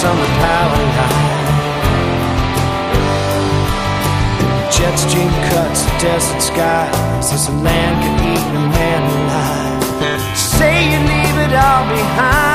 summer power line. Jet stream cuts the desert skies as the land could eat a man alive. Say you leave it all behind.